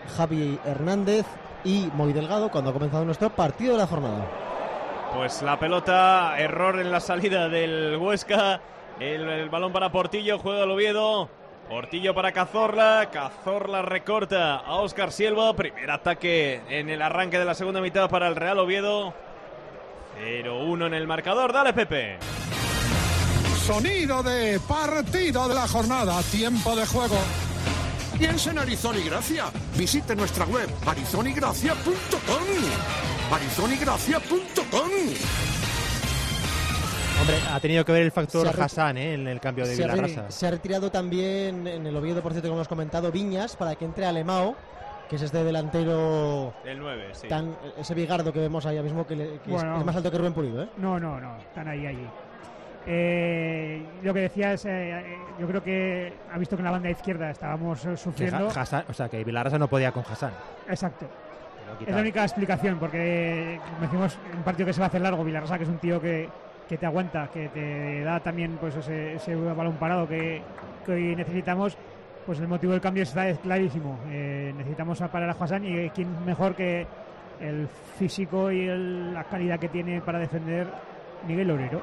Javi Hernández y Moy Delgado cuando ha comenzado nuestro partido de la jornada. Pues la pelota, error en la salida del Huesca, el balón para Portillo, juega el Oviedo, Portillo para Cazorla, Cazorla recorta a Óscar Silva, primer ataque en el arranque de la segunda mitad para el Real Oviedo, 0-1 en el marcador, dale Pepe. Sonido de partido de la jornada, tiempo de juego. Piensa en Arizón y Gracia. Visite nuestra web arizonygracia.com. arizonygracia.com. Hombre, ha tenido que ver el factor Hassan en el cambio de Vilarrasa. Se ha retirado también en el Oviedo, por cierto, como hemos comentado, Viñas, para que entre Alemão, que es este delantero del 9, sí. Ese bigardo que vemos ahí mismo, que bueno, es más alto que Rubén Pulido, ¿eh? No, están allí. Lo que decía es, yo creo que ha visto que en la banda izquierda estábamos sufriendo. Hassan, o sea, que Vilarrasa no podía con Hassan. Exacto. Es la única explicación, porque decimos un partido que se va a hacer largo, Vilarrasa, que es un tío que te aguanta, que te da también pues ese balón parado que hoy necesitamos. Pues el motivo del cambio está clarísimo. Necesitamos parar a Hassan, y quién mejor que el físico y la calidad que tiene para defender Miguel Loureiro.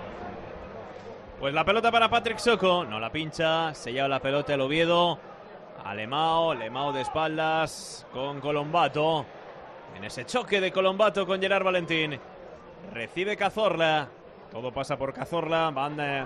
Pues la pelota para Patrick Soco, no la pincha, se lleva la pelota el Oviedo, Alemão de espaldas con Colombato, en ese choque de Colombato con Gerard Valentín, recibe Cazorla, todo pasa por Cazorla, banda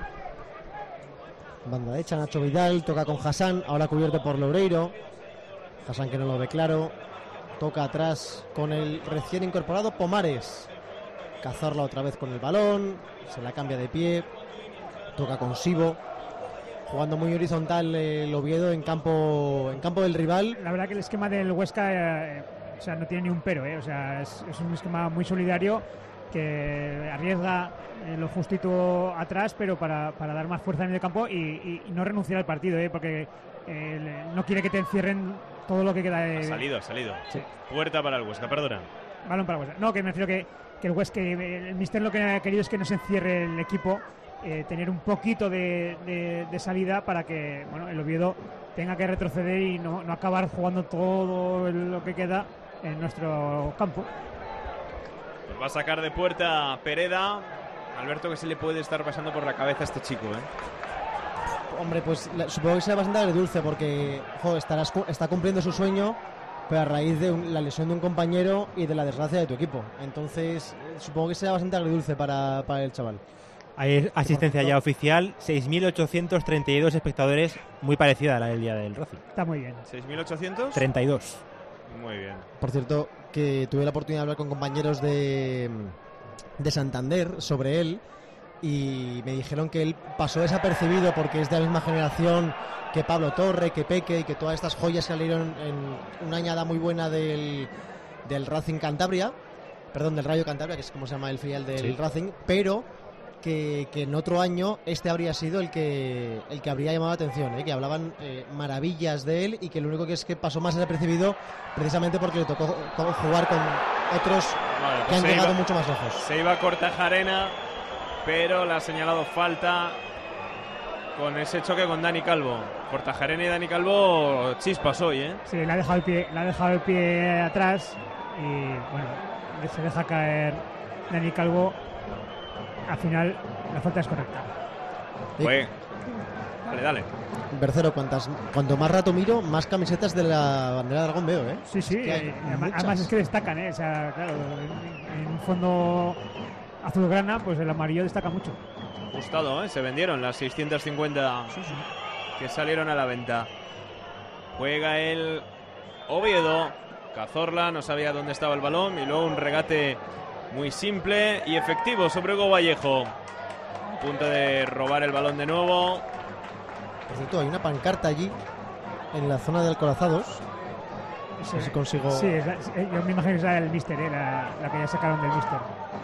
derecha, Nacho Vidal, toca con Hassan, ahora cubierto por Loureiro, Hassan que no lo ve claro, toca atrás con el recién incorporado Pomares, Cazorla otra vez con el balón, se la cambia de pie, toca con Sibo, jugando muy horizontal el Oviedo en campo del rival. La verdad que el esquema del Huesca no tiene ni un pero, o sea, es un esquema muy solidario que arriesga lo justito atrás, pero para dar más fuerza en el campo y no renunciar al partido, porque no quiere que te encierren todo lo que queda. Ha salido. Sí. Puerta para el Huesca, perdona. Balón para el Huesca. No, que me refiero que el Huesca, el míster lo que ha querido es que no se encierre el equipo. Tener un poquito de salida para que el Oviedo tenga que retroceder y no acabar jugando todo lo que queda en nuestro campo. Pues va a sacar de puerta Pereda. Alberto, que se le puede estar pasando por la cabeza a este chico, Hombre, pues supongo que será bastante agridulce porque está cumpliendo su sueño, pero a raíz de la lesión de un compañero y de la desgracia de tu equipo. Entonces supongo que será bastante agridulce para el chaval. Hay asistencia ya oficial, 6.832 espectadores, muy parecida a la del día del Racing. Está muy bien. ¿6.800? 32. Muy bien. Por cierto, que tuve la oportunidad de hablar con compañeros de Santander sobre él y me dijeron que él pasó desapercibido porque es de la misma generación que Pablo Torre, que Peque y que todas estas joyas salieron en una añada muy buena del Racing Cantabria, del Rayo Cantabria, que es como se llama el filial del Racing, pero que en otro año este habría sido el que habría llamado la atención, que hablaban maravillas de él y que lo único que es que pasó más desapercibido precisamente porque le tocó jugar con otros que han llegado mucho más lejos. Se iba a Kortajarena, pero le ha señalado falta con ese choque con Dani Calvo. Kortajarena y Dani Calvo chispas hoy, Sí, le ha dejado el pie atrás y se deja caer Dani Calvo. Al final la falta es correcta. Dale. Bercero, cuanto más rato miro, más camisetas de la bandera de Aragón veo, Sí, además es que destacan, O sea, claro, en un fondo azulgrana, pues el amarillo destaca mucho. Gustado, se vendieron las 650 que salieron a la venta. Juega el Oviedo. Cazorla no sabía dónde estaba el balón y luego un regate muy simple y efectivo sobre Hugo Vallejo. A punto de robar el balón de nuevo. Por cierto, hay una pancarta allí en la zona de Alcorazados. No sé si consigo. Sí, yo me imagino que es la del míster, la que ya sacaron del míster.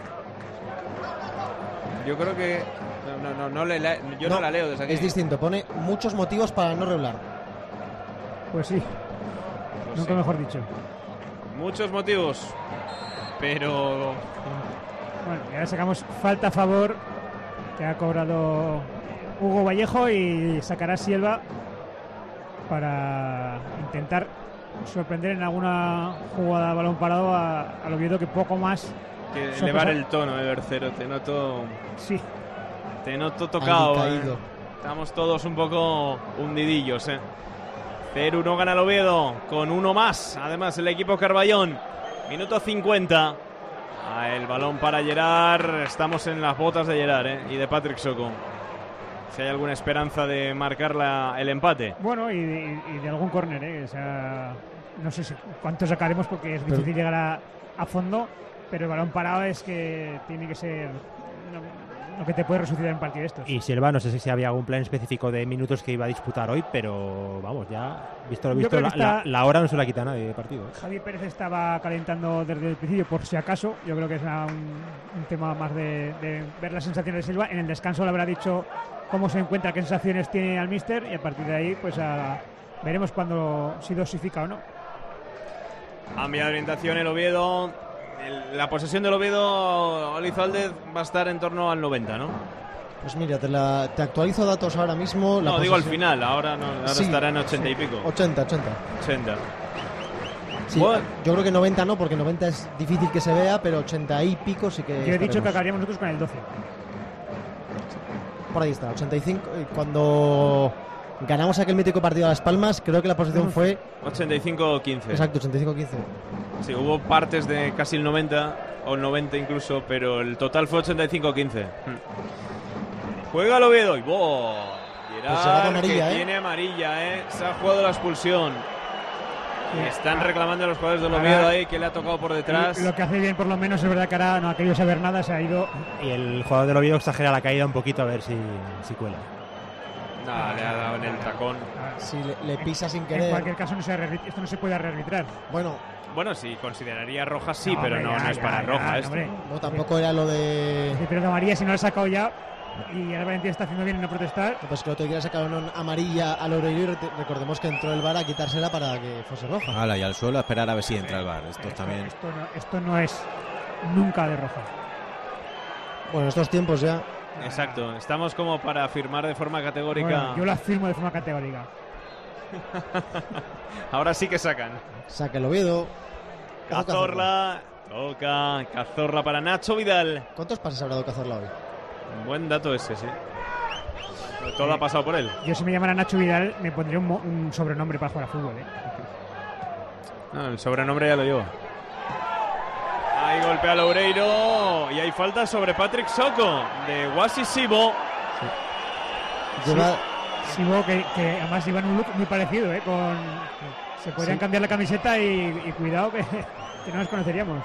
Yo creo que no la leo desde aquí. Es distinto, pone muchos motivos para no regular. Pues sí, nunca mejor dicho. Muchos motivos, pero bueno, y ahora sacamos falta a favor que ha cobrado Hugo Vallejo y sacará Silva para intentar sorprender en alguna jugada de balón parado al Oviedo, que poco más. Que elevar el tono, Bercero. Te noto. Sí. Te noto tocado. Caído. Estamos todos un poco hundidillos. 0-1 gana el Oviedo con uno más. Además, el equipo Carballón. Minuto 50. El balón para Gerard. Estamos en las botas de Gerard y de Patrick Soko. Si hay alguna esperanza de marcar el empate. Bueno, y de algún córner, o sea, no sé cuánto sacaremos porque es difícil llegar a fondo, pero el balón parado es que tiene que ser lo que te puede resucitar en un partido de estos. Y Silva, no sé si había algún plan específico de minutos que iba a disputar hoy, pero vamos, ya visto lo visto, la hora no se la quita nadie de partido. Javier Pérez estaba calentando desde el principio, por si acaso. Yo creo que es un tema más de ver las sensaciones de Silva. En el descanso le habrá dicho cómo se encuentra, qué sensaciones tiene al míster, y a partir de ahí pues veremos cuando si dosifica o no. Cambia de orientación el Oviedo. La posesión del Oviedo, Elizalde, va a estar en torno al 90, ¿no? Pues mira, te actualizo datos ahora mismo. No, digo al final, ahora sí, estará en 80 y pico. 80. Sí, bueno. Yo creo que 90 no, porque 90 es difícil que se vea, pero 80 y pico sí que. Yo he dicho que acabaríamos nosotros con el 12. Por ahí está, 85. Cuando ganamos aquel mítico partido a Las Palmas, creo que la posición fue 85-15. Exacto, 85-15. Sí, hubo partes de casi el 90 o el 90 incluso, pero el total fue 85-15. Juega el Oviedo y Pues se va con amarilla, tiene amarilla, se ha jugado la expulsión. Están reclamando a los jugadores del Oviedo ahí, que le ha tocado por detrás. Lo que hace bien, por lo menos, es verdad que ahora no ha querido saber nada, se ha ido. Y el jugador del Oviedo exagera la caída un poquito a ver si cuela. Nada, le ha dado en el tacón. Si le pisa sin querer. En cualquier caso, esto no se puede rearbitrar. Bueno, sí, consideraría roja, sí, pero no es para roja esto. No, tampoco era lo de. Sí, pero de amarilla, si no lo ha sacado ya. Y ahora Valentín está haciendo bien en no protestar. Pues que el otro día sacaron una amarilla al Oreiro, y recordemos que entró el VAR a quitársela para que fuese roja. Hala, y al suelo a esperar a ver si entra el VAR. Esto no es nunca de roja. Bueno, estos tiempos ya. Exacto, estamos como para afirmar de forma categórica. Bueno, yo lo afirmo de forma categórica. Ahora sí que sacan. Saca el Oviedo. Cazorla. Toca Cazorla para Nacho Vidal. ¿Cuántos pases habrá dado Cazorla hoy? Buen dato ese, sí. Todo ha pasado por él. Yo, si me llamara Nacho Vidal, me pondría un sobrenombre para jugar a fútbol. No, el sobrenombre ya lo llevo. Ahí golpea Loureiro. Y hay falta sobre Patrick Soko de Wasi Sibo. Sibo, que además iba en un look muy parecido. Se podrían cambiar la camiseta y cuidado que no nos conoceríamos.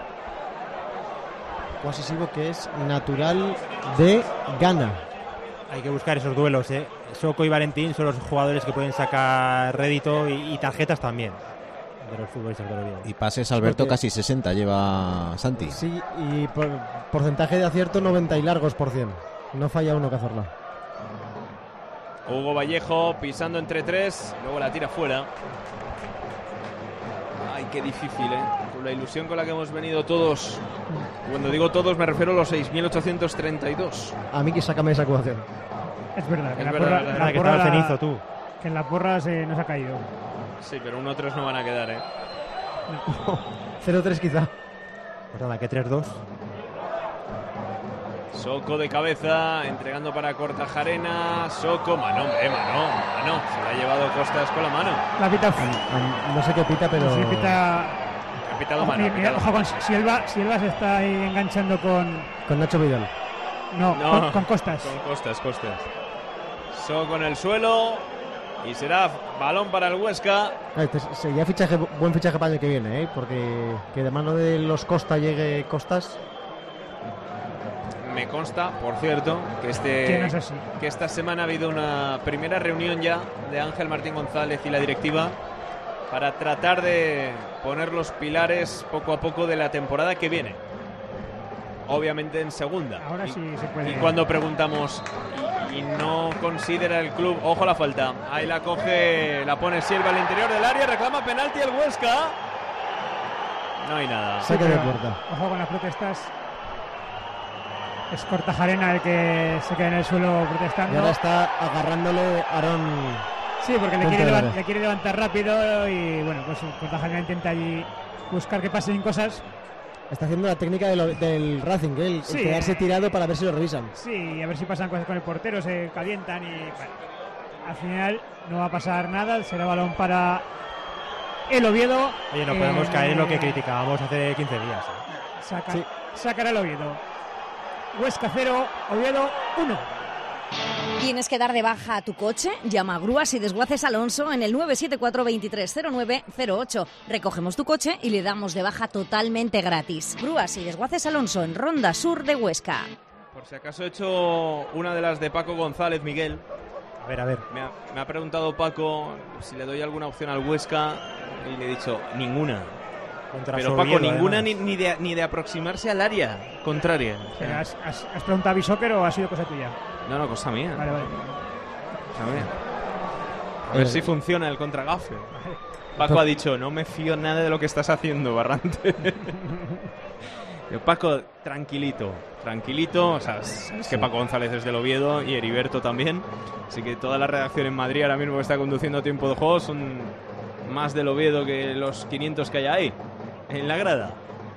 Wasi Sibo, que es natural de Ghana. Hay que buscar esos duelos, Soko y Valentín son los jugadores que pueden sacar rédito y tarjetas también de los futbolistas del Oviedo. Y pases, Alberto, casi 60 lleva Santi. Sí, y porcentaje de acierto 90 y largos %. No falla uno Cazorla. Hugo Vallejo pisando entre tres, luego la tira fuera. Ay, qué difícil, con la ilusión con la que hemos venido todos. Cuando digo todos me refiero a los 6.832. A mí que sácame esa acusación. Es verdad, que que estaba cenizo tú. Que en la porra nos ha caído. Sí, pero 1-3 no van a quedar, 0-3 quizá. Pues nada, que 3-2. Soko de cabeza, entregando para Kortajarena. Soko, mano. Se la ha llevado Costas con la mano. La pita. No sé qué pita, pero. Sí, pita. Ha pitado mano. Ojo con Silva se está ahí enganchando con Nacho Vidal. No, con Costas. Con Costas. Soko en el suelo. Y será balón para el Huesca. Sería buen fichaje para el que viene, porque que de mano de los Costa llegue Costas. Me consta, por cierto, que esta semana ha habido una primera reunión ya de Ángel Martín González y la directiva para tratar de poner los pilares poco a poco de la temporada que viene. Obviamente en segunda. Ahora sí se puede. Y cuando preguntamos y no considera el club, ojo la falta, ahí la coge, la pone Silva al interior del área, reclama penalti el Huesca. No hay nada. Saque de puerta. Ojo con las protestas. Es Kortajarena el que se queda en el suelo protestando. Y ahora está agarrándole Aarón Sí, porque le quiere levantar rápido y bueno, pues Kortajarena intenta allí buscar que pasen cosas. Está haciendo la técnica del Racing, el quedarse tirado para ver si lo revisan. Sí, a ver si pasan cosas con el portero, se calientan y bueno, al final no va a pasar nada, será balón para el Oviedo. Oye, no podemos caer en lo que criticábamos hace 15 días. Sacará el Oviedo. Huesca 0, Oviedo 1. ¿Tienes que dar de baja a tu coche? Llama a Grúas y Desguaces Alonso en el 974 230908. Recogemos tu coche y le damos de baja totalmente gratis. Grúas y Desguaces Alonso en Ronda Sur de Huesca. Por si acaso he hecho una de las de Paco González, Miguel. A ver. Me ha preguntado Paco si le doy alguna opción al Huesca y le he dicho ninguna. Pero Paco, ninguna ni de aproximarse al área contraria. ¿Has preguntado a Bisóquer o ha sido cosa tuya? No, cosa mía. Vale. Cosa mía. A ver si funciona el contragafe. Paco ha dicho, no me fío nada de lo que estás haciendo, Barrante. Paco, tranquilito. O sea, es que Paco González es del Oviedo y Heriberto también. Así que toda la redacción en Madrid ahora mismo que está conduciendo a tiempo de juego son más del Oviedo que los 500 que hay ahí en la grada.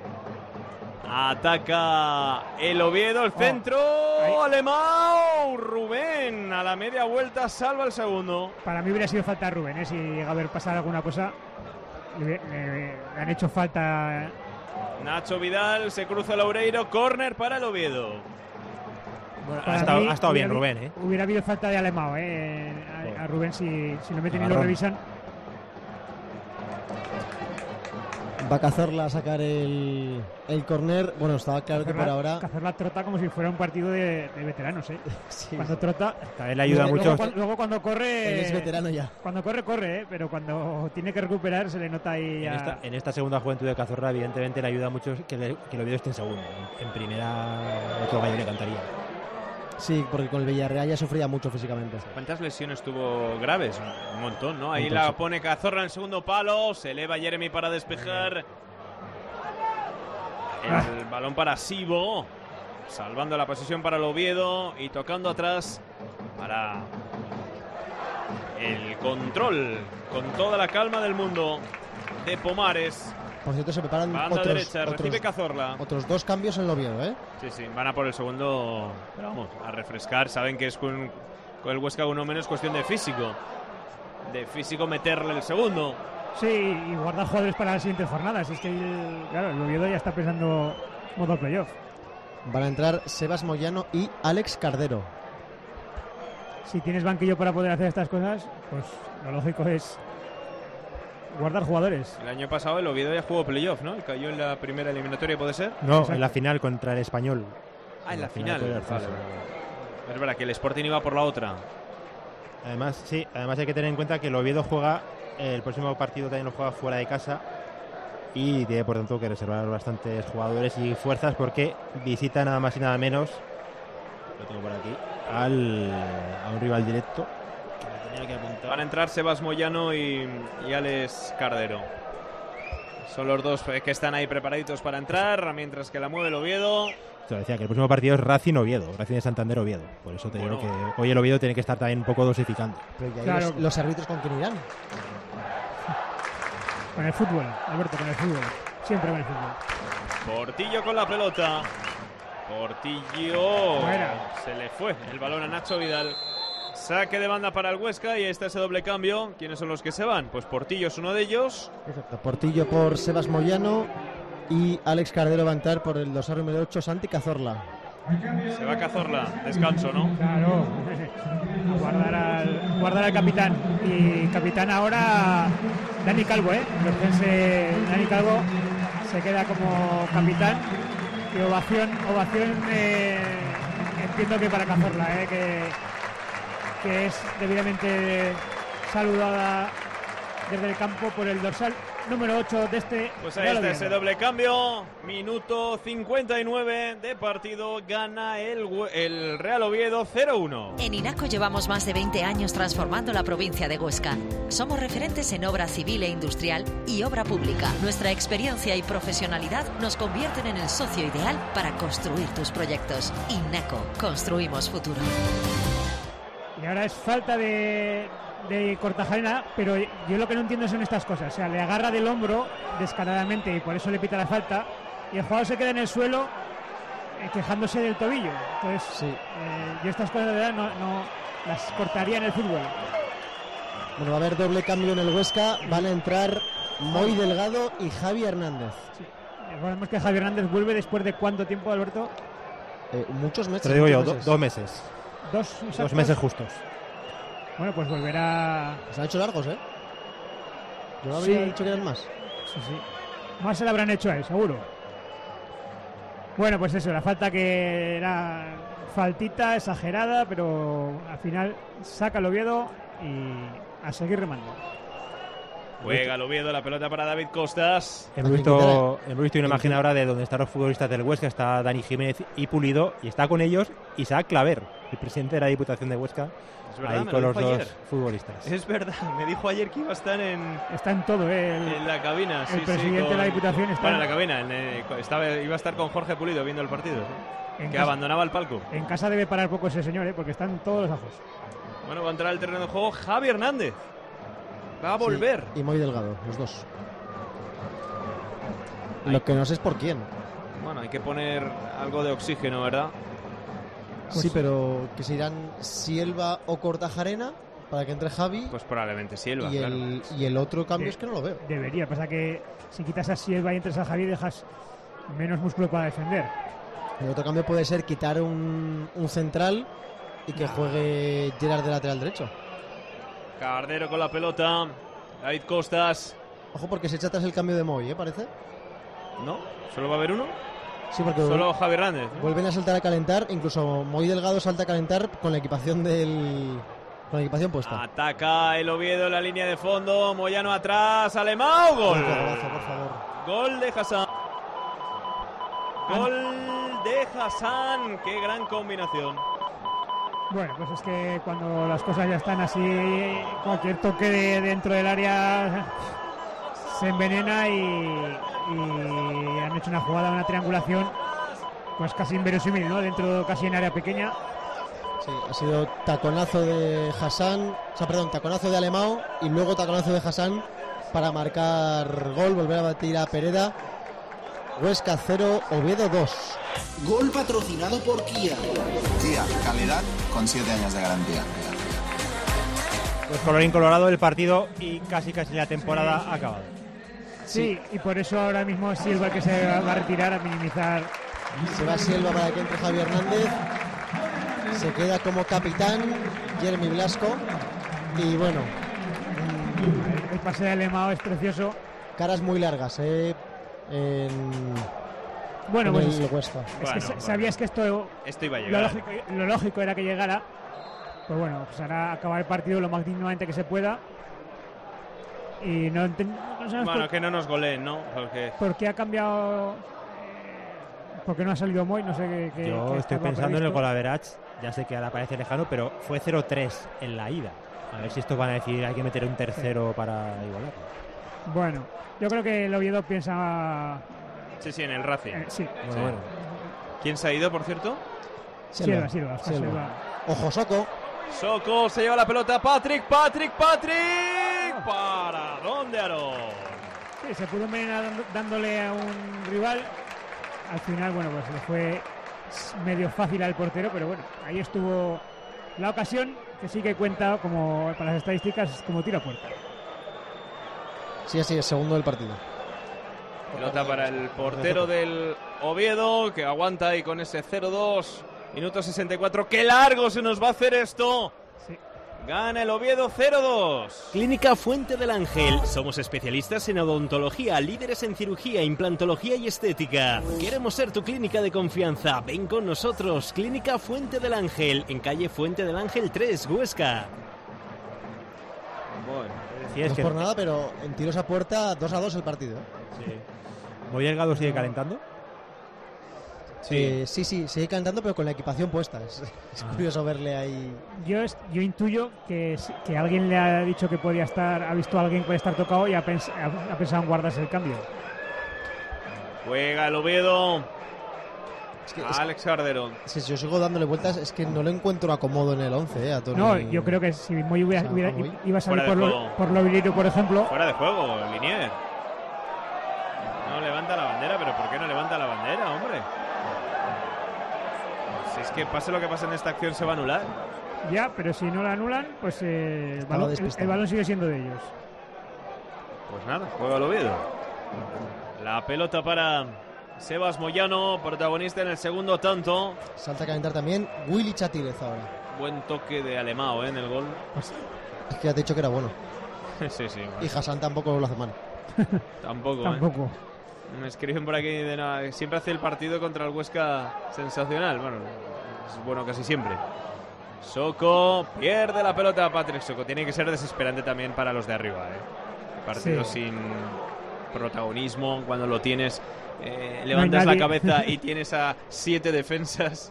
Ataca el Oviedo, el centro, Alemão, Rubén a la media vuelta salva el segundo. Para mí hubiera sido falta de Rubén, si llega a haber pasado alguna cosa, le han hecho falta. Nacho Vidal, se cruza Loureiro, córner para el Oviedo. Bueno, ha estado bien Rubén, Hubiera habido falta de Alemão, a Rubén si lo meten y lo revisan. Va a Cazorla a sacar el córner. Bueno, estaba claro que por ahora... Cazorla trota como si fuera un partido de veteranos, Sí. Cuando trota... A él le ayuda mucho. Luego cuando corre... Él es veterano ya. Cuando corre, pero cuando tiene que recuperar se le nota ahí... En esta segunda juventud de Cazorla, evidentemente le ayuda mucho que el Oviedo esté en segundo. En primera, otro gallo le cantaría. Sí, porque con el Villarreal ya sufría mucho físicamente. ¿Cuántas lesiones tuvo graves? Un montón, ¿no? Ahí la pone Cazorla en el segundo palo. Se eleva Jeremy para despejar. El balón para Sibo. Salvando la posición para el Oviedo. Y tocando atrás para el control. Con toda la calma del mundo de Pomares. Por cierto, se preparan banda derecha, recibe Cazorla. Otros 2 cambios en el Oviedo, Sí, van a por el segundo, pero vamos, a refrescar. Saben que es con el Huesca uno menos cuestión de físico. De físico meterle el segundo. Sí, y guardar jugadores para las siguientes jornadas. Es que, el Oviedo ya está pensando modo playoff. Van a entrar Sebas Moyano y Alex Cardero. Si tienes banquillo para poder hacer estas cosas, pues lo lógico es guardar jugadores. El año pasado el Oviedo ya jugó playoff, ¿no? Cayó en la primera eliminatoria, ¿puede ser? No, en la final contra el Español. En la final. Vale. Es verdad que el Sporting iba por la otra. Además hay que tener en cuenta que el Oviedo juega, el próximo partido también lo juega fuera de casa y tiene por tanto que reservar bastantes jugadores y fuerzas porque visita nada más y nada menos, lo tengo por aquí, a un rival directo. Van a entrar Sebas Moyano y Alex Cardero. Son los dos que están ahí preparaditos para entrar, mientras que la mueve el Oviedo. Te decía que el próximo partido es Racing-Oviedo, Racing de Santander-Oviedo. Por eso te digo que hoy el Oviedo tiene que estar también un poco dosificando. Pero claro. ¿Los árbitros con quién irán? Con el fútbol, Alberto, con el fútbol. Siempre con el fútbol. Portillo con la pelota. Portillo. Fuera. Se le fue el balón a Nacho Vidal. Saque de banda para el Huesca y está ese doble cambio. ¿Quiénes son los que se van? Pues Portillo es uno de ellos. Exacto. Portillo por Sebas Moyano y Alex Cardero va a entrar por el dorsal número 8, Santi Cazorla. Se va Cazorla, descanso, ¿no? Claro, guardar al capitán. Y capitán ahora Dani Calvo, Dani Calvo se queda como capitán. Y ovación entiendo que para Cazorla, que es debidamente saludada desde el campo por el dorsal número 8 de este. Pues ahí está ese doble cambio. Minuto 59 de partido. Gana el Real Oviedo 0-1. En INACO llevamos más de 20 años transformando la provincia de Huesca. Somos referentes en obra civil e industrial y obra pública. Nuestra experiencia y profesionalidad nos convierten en el socio ideal para construir tus proyectos. INACO, construimos futuro. Y ahora es falta de de Kortajarena, pero yo lo que no entiendo son estas cosas. O sea, le agarra del hombro descaradamente y por eso le pita la falta, y el jugador se queda en el suelo quejándose del tobillo. Entonces, Sí. Yo estas cosas de verdad no las cortaría en el fútbol. Bueno, va a haber doble cambio en el Huesca. Van a entrar Moy Delgado y Javi Hernández. Sí. Recordemos que Javi Hernández vuelve después de ¿cuánto tiempo, Alberto? Muchos meses. Te lo digo yo, muchos meses. 2 meses. 2 meses justos. Bueno, pues volverá. Se han hecho largos, ¿eh? Yo habría Sí. dicho que eran más. Sí. Más se le habrán hecho a él, seguro. Bueno, pues eso, la falta que era faltita, exagerada, pero al final saca el Oviedo y a seguir remando. Juega el Oviedo, la pelota para David Costas. Hemos visto una imagen ahora de donde están los futbolistas del Huesca. Está Dani Jiménez y Pulido, y está con ellos Isaac Claver, el presidente de la Diputación de Huesca, Es verdad, ahí me con lo los dijo dos ayer. futbolistas. Es verdad, me dijo ayer que iba a estar Está en todo, en la cabina. el presidente de la Diputación está Bueno, en la cabina. Iba a estar con Jorge Pulido viendo el partido. ¿Sí? Que abandonaba el palco. En casa debe parar poco ese señor, porque están todos los ajos. Bueno, va a entrar al terreno de juego Javi Hernández. Va a volver. Sí, y Moy Delgado, los dos. Lo que no sé es por quién. Bueno, hay que poner algo de oxígeno, ¿verdad? Sí, pero que se irán Silva o Kortajarena para que entre Javi. Pues probablemente Silva, y, claro. y el otro cambio es que no lo veo. Debería, pasa que si quitas a Silva y entras a Javi dejas menos músculo para defender. El otro cambio puede ser quitar un central y que juegue Gerard de lateral derecho. Cardero con la pelota. David Costas. Ojo, porque se echa atrás el cambio de Moy, parece. ¿No? ¿Solo va a haber uno? Sí, porque Solo Javi Hernández. vuelven a saltar a calentar. Incluso Moy Delgado salta a calentar con la equipación con la equipación puesta. Ataca el Oviedo en la línea de fondo. Moyano atrás. Alemão. Gol. Qué golazo, por favor. Gol de Hassan. Gol de Hassan. Qué gran combinación. Bueno, pues es que cuando las cosas ya están así, cualquier toque de dentro del área se envenena y han hecho una jugada, una triangulación, pues casi inverosímil, ¿no? Dentro, casi en área pequeña. Sí, ha sido taconazo de Hassan, taconazo de Alemão y luego taconazo de Hassan para marcar gol, volver a batir a Pereda. Huesca 0, Oviedo 2. Gol patrocinado por Kia. Kia, calidad con 7 años de garantía. Pues colorín colorado el partido y casi la temporada ha acabado. Sí, y por eso ahora mismo es Silva el que se va a retirar a minimizar. Se va Silva para que entre Javi Hernández. Se queda como capitán Jeremy Blasco. Y bueno, el pase de Alemão es precioso. Caras muy largas, Bueno, pues el Huesca. Es que sabías que esto iba a llegar. Lo lógico era que llegara. Pues bueno, pues ahora acabar el partido lo más dignamente que se pueda. Y no sabemos Bueno, que no nos goleen, ¿no? ¿Por qué ha cambiado? ¿Por qué no ha salido Moy? No sé qué. Yo qué estoy estaba pensando en el previsto. gol average. Ya sé que ahora parece lejano, pero fue 0-3 en la ida. A ver si estos van a decir hay que meter un tercero para igualar. Bueno, yo creo que el Oviedo piensa. Sí, en el Racing. Sí. Bueno. ¿Quién se ha ido, por cierto? Silva. Ojo, Soco. Soco se lleva la pelota. Patrick. ¿Para dónde, Aaron? Sí, se pudo envenenar dándole a un rival. Al final, bueno, pues le fue medio fácil al portero, pero bueno, ahí estuvo la ocasión, que sí que cuenta como para las estadísticas como tiro a puerta. Sí, así es, segundo del partido. Pelota para el portero del Oviedo, que aguanta ahí con ese 0-2. Minuto 64. ¡Qué largo se nos va a hacer esto! Sí. Gana el Oviedo 0-2. Clínica Fuente del Ángel. Somos especialistas en odontología, líderes en cirugía, implantología y estética. Queremos ser tu clínica de confianza. Ven con nosotros. Clínica Fuente del Ángel, en calle Fuente del Ángel 3, Huesca. Bueno, no es por nada, pero en tiros a puerta 2-2 el partido. Sí. ¿Moy Delgado sigue calentando? Sí, sigue calentando, pero con la equipación puesta. Es curioso verle ahí. Yo intuyo que alguien le ha dicho que podía estar, ha visto a alguien que puede estar tocado y ha pensado en guardarse el cambio. Juega el Oviedo. Alex Garderón. Si yo sigo dándole vueltas, es que no le encuentro acomodo en el 11, a Tony. No, yo creo que si Moy iba a salir por Lobilino, por ejemplo. Fuera de juego, Linier. No levanta la bandera, pero ¿por qué no levanta la bandera, hombre? Si es que pase lo que pase en esta acción se va a anular. Ya, pero si no la anulan, pues el balón sigue siendo de ellos. Pues nada, juega el Oviedo. La pelota para Sebas Moyano, protagonista en el segundo tanto. Salta a calentar también Willy Chatirez ahora. Buen toque de Alemão en el gol. Es que ya te he dicho que era bueno. Sí. Y Hassan tampoco lo hace mal. Tampoco. Me escriben por aquí de nada. Siempre hace el partido contra el Huesca sensacional. Bueno, es bueno casi siempre. Soko pierde la pelota. Patrick Soko. Tiene que ser desesperante también para los de arriba. Partido sin protagonismo. Cuando lo tienes, levantas la cabeza y tienes a 7 defensas.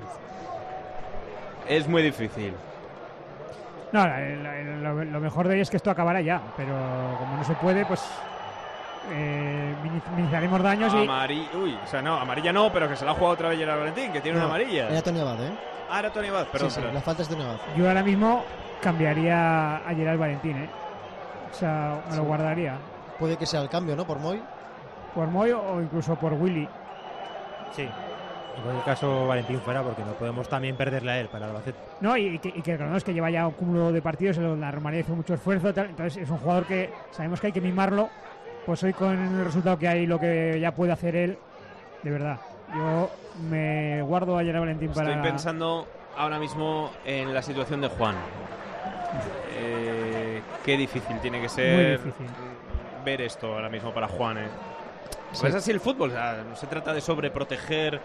Es muy difícil. No, lo mejor de ello es que esto acabará ya. Pero como no se puede, pues minimizaremos daños amarilla no, pero que se la ha jugado otra vez Gerard Valentín, que tiene una amarilla. Era Tony Abad, era Tony Abad, perdón. Sí, la falta es de Tony Abad. Yo ahora mismo cambiaría a Gerard Valentín, O sea, me lo guardaría. Puede que sea el cambio, ¿no? Por Moy. Por Moy o incluso por Willy. Sí. En cualquier caso, Valentín fuera, porque no podemos también perderle a él para el Albacete. No, y que claro, es que lleva ya un cúmulo de partidos, la Romareda hizo mucho esfuerzo, entonces es un jugador que sabemos que hay que mimarlo. Pues hoy con el resultado que hay, lo que ya puede hacer él, de verdad. Yo me guardo a Gerard Valentín para... Estoy pensando ahora mismo en la situación de Juan. Qué difícil tiene que ser ver esto ahora mismo para Juan. Pues es así el fútbol, o sea, no se trata de sobreproteger.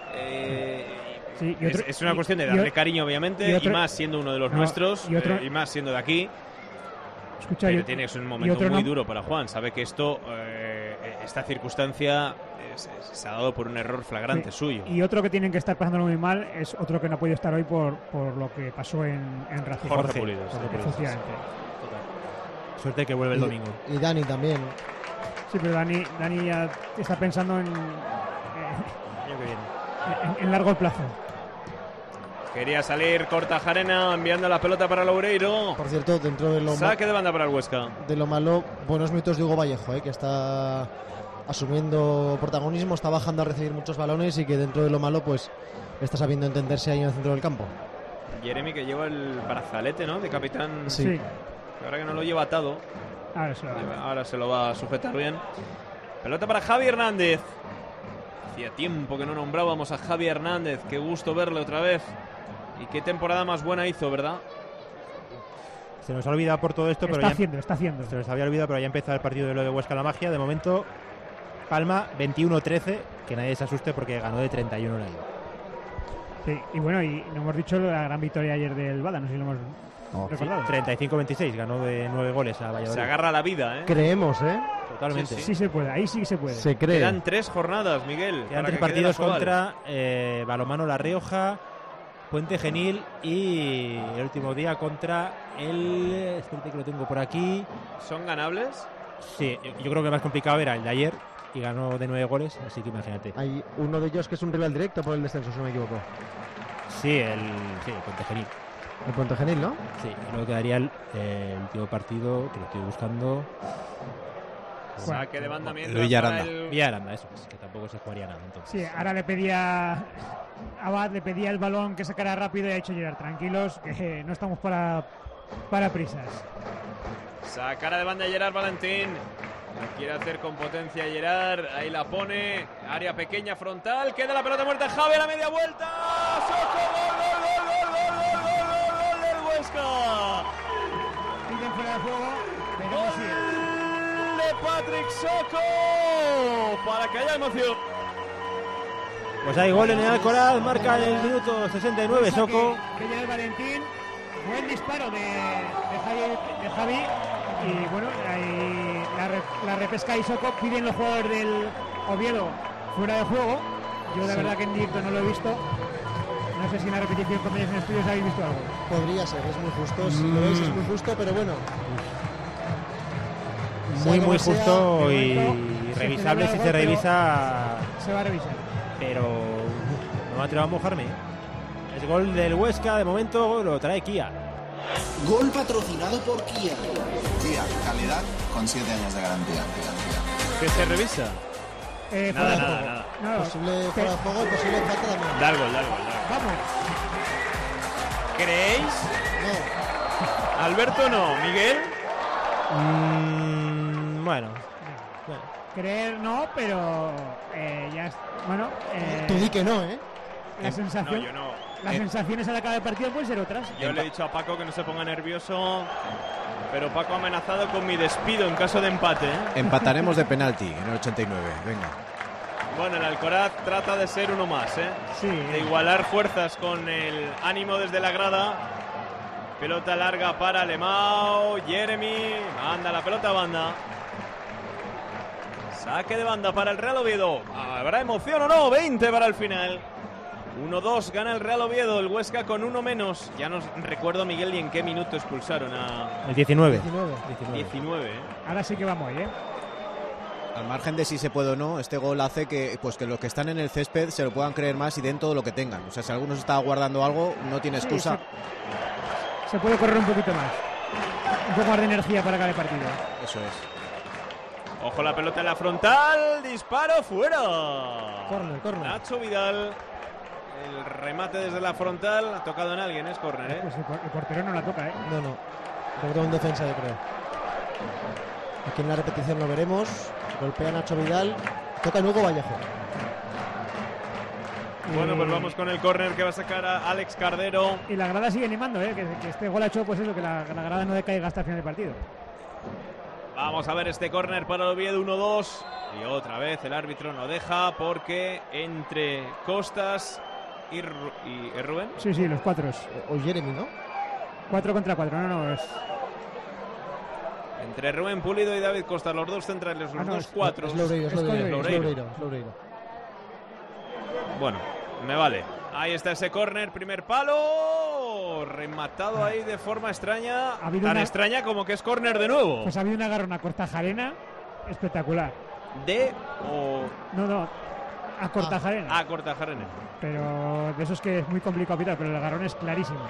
Es una cuestión de darle cariño, obviamente, y más siendo uno de los nuestros, y más siendo de aquí. Escucha, pero tiene que ser un momento muy duro para Juan. Sabe que esta circunstancia se ha dado por un error flagrante suyo. Y otro que tienen que estar pasándolo muy mal es otro que no ha podido estar hoy por lo que pasó en Racing. Jorge Pulido. Efectivamente. Suerte que vuelve el domingo. Y Dani también. Sí, pero Dani ya está pensando en largo plazo. Quería salir Kortajarena enviando la pelota para Loureiro. Por cierto, dentro de lo saque de banda para el Huesca. De lo malo, buenos minutos de Hugo Vallejo, que está asumiendo protagonismo, está bajando a recibir muchos balones y que dentro de lo malo pues está sabiendo entenderse ahí en el centro del campo. Jeremy, que lleva el brazalete, ¿no? De capitán. Sí. Ahora que no lo lleva atado. Ahora se lo va a sujetar bien. Pelota para Javi Hernández. Hacía tiempo que no nombrábamos a Javi Hernández. Qué gusto verle otra vez. Y qué temporada más buena hizo, ¿verdad? Se nos ha olvidado por todo esto, está haciendo. Se nos había olvidado, pero ya empezó el partido de lo de Huesca La Magia. De momento, Palma 21-13, que nadie se asuste porque ganó de 31 en el. Sí, y bueno, y no hemos dicho la gran victoria ayer del Bada, no sé si lo hemos recordado. 35-26, ganó de 9 goles a Valladolid. Se agarra la vida, ¿eh? Creemos, Totalmente. Sí se puede, ahí sí se puede. Se cree. Quedan 3 jornadas, Miguel. Quedan 3 partidos contra Balonmano La Rioja, Puente Genil y el último día contra espérate que lo tengo por aquí. ¿Son ganables? Sí, yo creo que más complicado era el de ayer y ganó de 9 goles, así que imagínate. Hay uno de ellos que es un rival directo por el descenso, si no me equivoco. Sí, el Puente Genil. El Puente Genil, ¿no? Sí, y luego quedaría el último partido que lo estoy buscando. Saque de banda mientras Villaranda, eso es, que tampoco se jugaría nada entonces. Sí, ahora le pedía Abad, le pedía el balón que sacara rápido y ha hecho Gerard, tranquilos, que no estamos para prisas. Sacara de banda Gerard Valentín. Quiere hacer con potencia Gerard, ahí la pone, área pequeña frontal, queda la pelota muerta, Javi a la media vuelta. ¡Soko! ¡Gol del Huesca! Piden fuera de juego, ¡Gol de Patrick Soko! Para que haya emoción. Pues hay gol en el Alcoraz, marca en el minuto 69 Soko. Que Gerard Valentín, buen disparo de Javi. Y bueno, ahí la repesca y Soko. Piden los jugadores del Oviedo fuera de juego. Yo la verdad que en directo no lo he visto. No sé si en la repetición con ellos en estudios habéis visto algo. Podría ser, es muy justo. Si lo veis es muy justo, pero bueno. Muy justo y revisable si se revisa. Se va a revisar. Pero me atrevo a mojarme. Es gol del Huesca, de momento lo trae Kia. Gol patrocinado por Kia. Kia, calidad con 7 años de garantía. ¿Qué se revisa? Nada. Posible fuera de juego y posible falta también. Da el gol. Vamos. ¿Creéis? No. Alberto no. ¿Miguel? Bueno. Creer no, pero ya es... Bueno... Tú di que no, ¿eh? La sensación... No, yo no. Las sensaciones a la cara del partido pueden ser otras. Yo le he dicho a Paco que no se ponga nervioso, pero Paco ha amenazado con mi despido en caso de empate, ¿eh? Empataremos de penalti en el 89. Venga. Bueno, el Alcoraz trata de ser uno más, ¿eh? Sí. De igualar fuerzas con el ánimo desde la grada. Pelota larga para Alemão. Jeremy manda la pelota a banda. Saque de banda para el Real Oviedo. ¿Habrá emoción o no? 20 para el final. 1-2 gana el Real Oviedo. El Huesca con uno menos. Ya no recuerdo, Miguel, ni en qué minuto expulsaron a... El 19. 19, ¿eh? Ahora sí que vamos, ¿eh? Al margen de si se puede o no, este gol hace que los que están en el césped se lo puedan creer más y den todo lo que tengan. O sea, si alguno se está guardando algo, no tiene excusa. Se puede correr un poquito más. Un poco más de energía para cada partido. Eso es. Ojo la pelota en la frontal. Disparo fuera. Corner. Nacho Vidal. El remate desde la frontal. Ha tocado en alguien, es córner, ¿eh? Pues el portero no la toca, ¿eh? No. Logró un defensa, yo creo. Aquí en la repetición lo veremos. Golpea Nacho Vidal. Toca Hugo Vallejo. Bueno, pues vamos con el córner que va a sacar a Alex Cardero. Y la grada sigue animando, ¿eh? Que este gol ha hecho, pues eso, que la grada no decaiga hasta el final del partido. Vamos a ver este córner para el Oviedo, 1-2. Y otra vez el árbitro no deja porque entre Costas y Rubén. Sí, los cuatro. O Jeremy, ¿no? 4 contra 4, no, es... Entre Rubén Pulido y David Costa, los dos centrales, los dos cuatro. Es Loureiro. Bueno, me vale. Ahí está ese córner, primer palo. Rematado ahí de forma extraña. Tan extraña como que es córner de nuevo. Pues ha habido una agarrón a Kortajarena espectacular. No, a Kortajarena. A Kortajarena. Pero de eso es que es muy complicado pitar, pero el agarrón es clarísimo.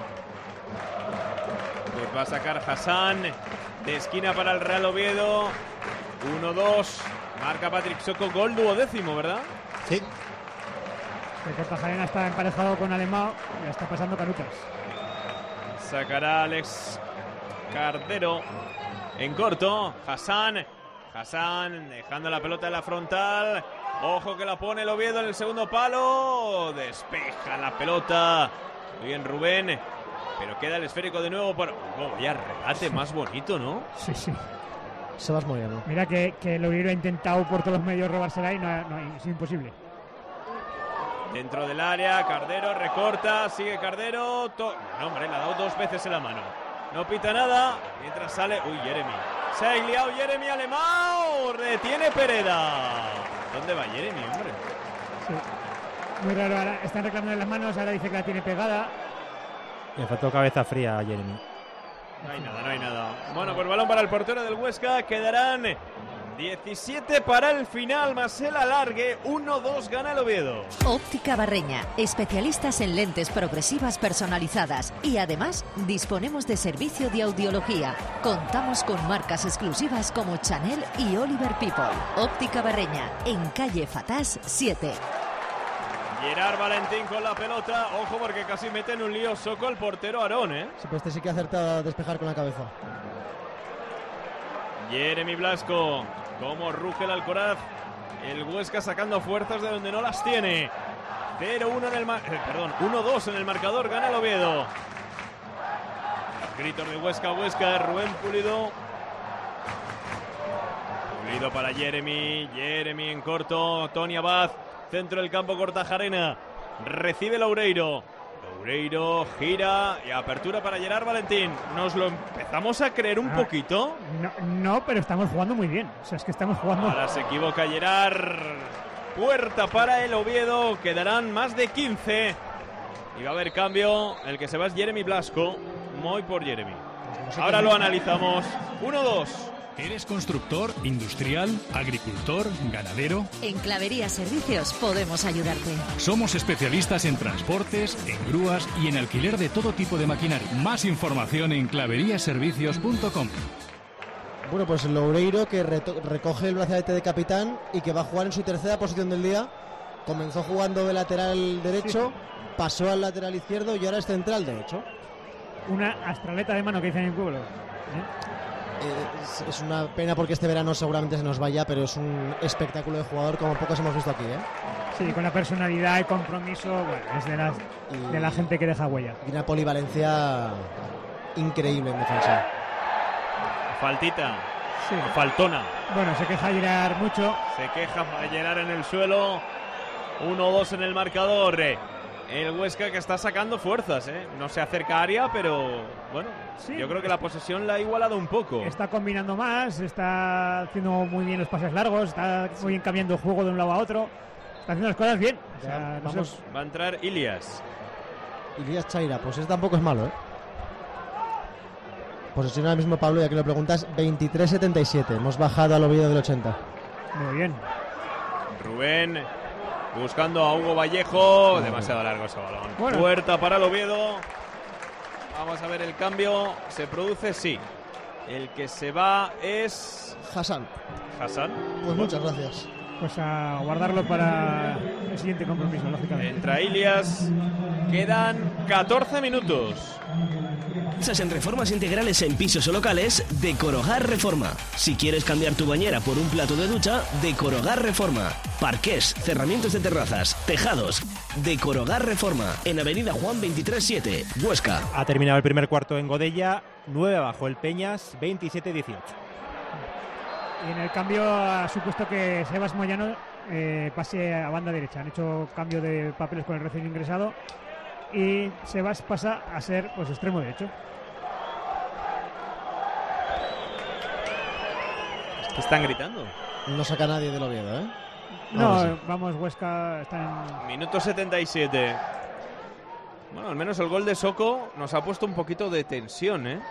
Pues va a sacar Hassan de esquina para el Real Oviedo. 1-2. Marca Patrick Soco, gol 12º, ¿verdad? Sí. El Kortajarena está emparejado con Alemão y la está pasando canutas. Sacará Alex Cardero en corto. Hassan dejando la pelota en la frontal. Ojo que la pone el Oviedo en el segundo palo. Despeja la pelota. Muy bien Rubén. Pero queda el esférico de nuevo por... vaya regate más bonito, ¿no? Sí. Sebas Moyano. Mira que el Oviedo ha intentado por todos los medios robársela y no, es imposible. Dentro del área, Cardero recorta, sigue Cardero. No, hombre, le ha dado 2 veces en la mano. No pita nada, mientras sale... Uy, Jeremy. Se ha liado Jeremy Alemão. Retiene Pereda. ¿Dónde va Jeremy, hombre? Sí. Muy raro, ahora están reclamando las manos, ahora dice que la tiene pegada. Le faltó cabeza fría a Jeremy. No hay nada. Bueno, pues balón para el portero del Huesca. Quedarán 17 para el final, más el alargue. 1-2 gana el Oviedo. Óptica Barreña, especialistas en lentes progresivas personalizadas y además disponemos de servicio de audiología. Contamos con marcas exclusivas como Chanel y Oliver People. Óptica Barreña, en calle Fatás 7. Gerard Valentín con la pelota. Ojo porque casi mete en un lío Soco el portero Aarón, ¿eh? Sí, pues sí que acerta a despejar con la cabeza. Jeremy Blasco. Cómo ruge el Alcoraz. El Huesca sacando fuerzas de donde no las tiene. 0-1 en el 1-2 en el marcador. Gana el Oviedo. Gritos de Huesca. Rubén Pulido. Pulido para Jeremy. Jeremy en corto. Tony Abad. Centro del campo, Kortajarena. Recibe Loureiro. Loureiro gira y apertura para Gerard Valentín. ¿Nos lo empezamos a creer un poquito? No, pero estamos jugando muy bien. O sea, es que estamos jugando... Ahora se equivoca Gerard. Puerta para el Oviedo. Quedarán más de 15. Y va a haber cambio. El que se va es Jeremy Blasco. Muy por Jeremy. Ahora lo analizamos. 1-2. ¿Eres constructor, industrial, agricultor, ganadero? En Clavería Servicios podemos ayudarte. Somos especialistas en transportes, en grúas y en alquiler de todo tipo de maquinaria. Más información en claveriaservicios.com. Bueno, pues el Loureiro, que recoge el brazalete de capitán y que va a jugar en su tercera posición del día. Comenzó jugando de lateral derecho, pasó al lateral izquierdo y ahora es central derecho. Una astraleta de mano que dicen en el pueblo. Es una pena porque este verano seguramente se nos vaya, pero es un espectáculo de jugador como pocos hemos visto aquí, ¿eh? Sí, con la personalidad y compromiso, bueno, es de la gente que deja huella. Y una polivalencia increíble en defensa. Faltita. Sí. Faltona. Bueno, se queja Gerard mucho. Se queja Gerard en el suelo. 1-2 en el marcador. El Huesca que está sacando fuerzas, ¿eh? No se acerca a área, pero bueno, sí, yo creo que la posesión la ha igualado un poco. Está combinando más, está haciendo muy bien los pases largos, está muy bien cambiando el juego de un lado a otro. Está haciendo las cosas bien. O sea, vamos, va a entrar Ilias. Ilias Chaira, pues ese tampoco es malo, ¿eh? Posesión ahora mismo, Pablo, ya que lo preguntas, 23-77. Hemos bajado al Oviedo del 80. Muy bien. Rubén buscando a Hugo Vallejo. Demasiado largo ese balón. Bueno. Puerta para el Oviedo. Vamos a ver el cambio. ¿Se produce? Sí. El que se va es Hassan. ¿Hassan? Pues muchas gracias. Pues a guardarlo para el siguiente compromiso, lógicamente. Entra Ilias. Quedan 14 minutos. En reformas integrales en pisos o locales, Decorogar Reforma. Si quieres cambiar tu bañera por un plato de ducha, Decorogar Reforma. Parqués, cerramientos de terrazas, tejados. Decorogar Reforma. En Avenida Juan 23-7, Huesca. Ha terminado el primer cuarto en Godella. 9 abajo el Peñas, 27-18. Y en el cambio ha supuesto que Sebas Moyano pase a banda derecha. Han hecho cambio de papeles con el recién ingresado. Y Sebas pasa a ser pues extremo derecho. ¿Qué están gritando? No saca nadie del Oviedo, ¿eh? No, sí. Vamos, Huesca está en... Minuto 77. Bueno, al menos el gol de Soko nos ha puesto un poquito de tensión, ¿eh?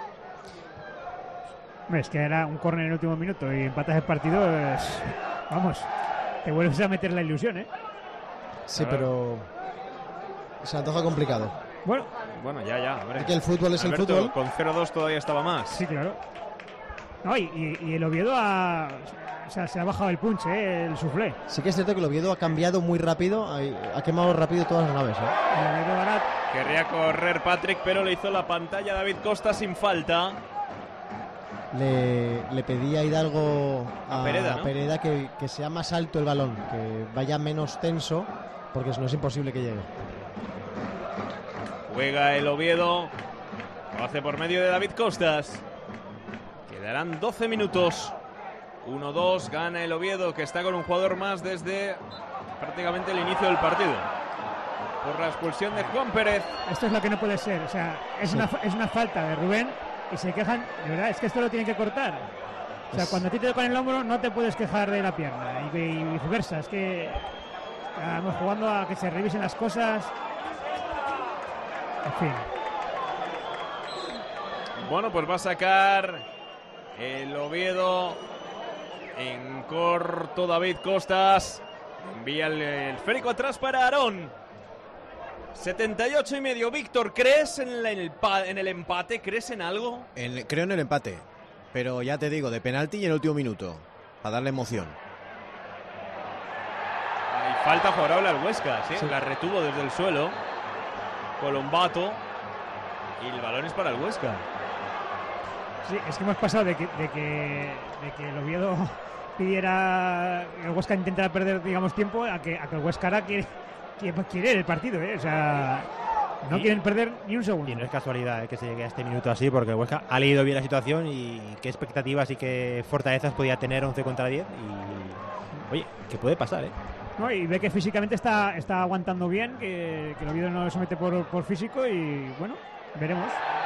Es que era un córner en el último minuto y empatas el partido, vamos, te vuelves a meter la ilusión, ¿eh? Sí, pero se antoja complicado. Bueno, ya. Hombre. Que el fútbol es Alberto, el fútbol. Con 0-2 todavía estaba más. Sí, claro. No, y el Oviedo se ha bajado el punch, el soufflé. Sí que es cierto que el Oviedo ha cambiado muy rápido, ha quemado rápido todas las naves, ¿eh? El Oviedo Barat. Querría correr Patrick, pero le hizo la pantalla a David Costa sin falta. Le pedía a Hidalgo a Pereda, ¿no? Pereda que sea más alto el balón, que vaya menos tenso, porque si no es imposible que llegue. Juega el Oviedo, lo hace por medio de David Costas. Quedarán 12 minutos. 1-2, gana el Oviedo, que está con un jugador más desde prácticamente el inicio del partido. Por la expulsión de Juan Pérez. Esto es lo que no puede ser, o sea, es una falta de Rubén. Y se quejan, de verdad, es que esto lo tienen que cortar. O sea, cuando a ti te tocan el hombro no te puedes quejar de la pierna y viceversa. Es que estamos jugando a que se revisen las cosas. En fin. Bueno, pues va a sacar el Oviedo en corto David Costas. Envía el esférico atrás para Aarón. 78,5. Víctor, ¿crees en el empate? ¿Crees en algo? Creo en el empate, pero ya te digo, de penalti y en el último minuto, para darle emoción. Hay falta favorable al Huesca, ¿sí? La retuvo desde el suelo Colombato y el balón es para el Huesca. Sí, es que hemos pasado de que el Oviedo pidiera, el Huesca intentara perder, digamos, tiempo a que el Huesca ahora quiere el partido, ¿eh? O sea, no quieren perder ni un segundo. Y no es casualidad que se llegue a este minuto así, porque el Huesca ha leído bien la situación y qué expectativas y qué fortalezas podía tener 11 contra 10 y oye, que puede pasar, ¿eh? No, y ve que físicamente está aguantando bien, que el Oviedo no le somete por físico y bueno, veremos.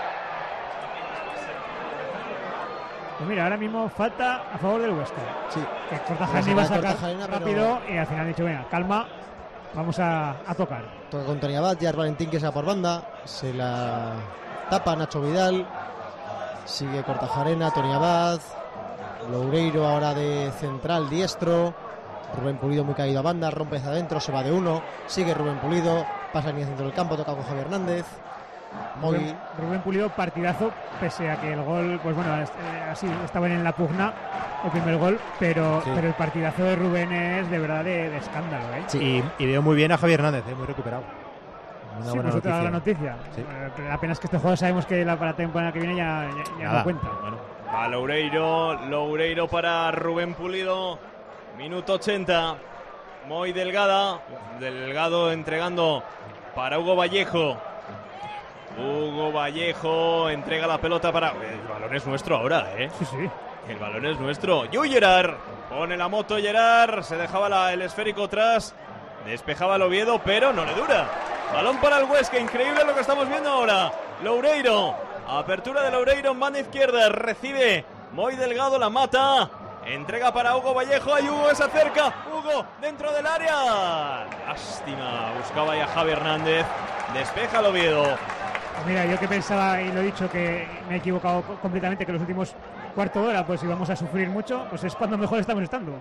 Pues mira, ahora mismo falta a favor del Huesca. Sí. Que Kortajarena iba a sacar rápido y al final ha dicho, venga, calma. Vamos a tocar. Toca con Tony Abad, Jar Valentín que se va por banda. Se la tapa Nacho Vidal. Sigue Kortajarena, Tony Abad. Loureiro ahora de central diestro. Rubén Pulido muy caído a banda, rompe hacia adentro, se va de uno, sigue Rubén Pulido, pasa en el centro del campo, toca con Javier Hernández. Rubén Pulido, partidazo, pese a que el gol, pues bueno, así estaban en la pugna el primer gol, pero el partidazo de Rubén es de verdad de escándalo, ¿eh? Sí. Y veo muy bien a Javier Hernández, muy recuperado. Una buena noticia. Otra gran noticia. Sí. La pena es que este juego sabemos que para la temporada que viene ya no cuenta. Bueno, va Loureiro para Rubén Pulido, minuto 80. Muy Delgado entregando para Hugo Vallejo. Hugo Vallejo entrega la pelota para... El balón es nuestro ahora, ¿eh? Sí. El balón es nuestro. Yu Gerard. Pone la moto Gerard. Se dejaba el esférico atrás. Despejaba el Oviedo, pero no le dura. Balón para el Huesca. Increíble lo que estamos viendo ahora. Loureiro. Apertura de Loureiro en banda izquierda. Recibe muy Delgado, la mata. Entrega para Hugo Vallejo. Ahí Hugo se acerca. Hugo dentro del área. Lástima. Buscaba ya Javi Hernández. Despeja el Oviedo. Mira, yo que pensaba, y lo he dicho, que me he equivocado completamente, que los últimos cuarto de hora pues íbamos a sufrir mucho, pues es cuando mejor estamos estando.